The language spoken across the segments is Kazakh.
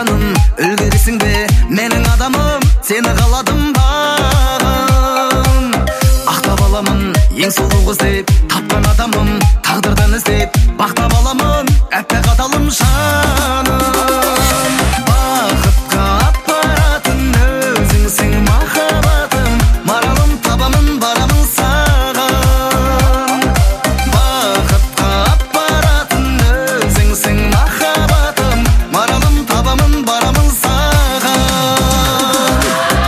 жаным, үлгересің бе менің адамым, сені қаладым бағым. Ақтап аламын ең сұлу қыз деп, тапқан адамым, тағдырдан іздеп бақтап аламын, әппақ адалым жаным. Бақытқа апаратын өзіңсің махаббатым, маралым табамын барамын саған. Бақытқа апаратын өзіңсің махаббатым, маралым табамын барамын саған.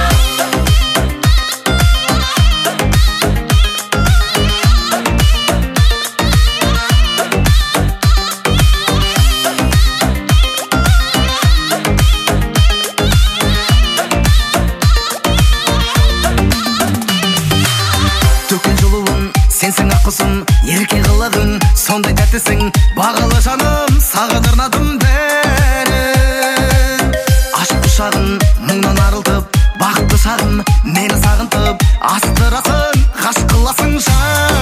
Төккен жылуын сенсің аққұсым, ерке қылығың сондай тәттісің, бағалы жаным саған арнадым бәрі. Ашық құшағын мұңнан арылтып, бақытты шағын мені сағынтып, асықтырасың, ғашық қыласың жан.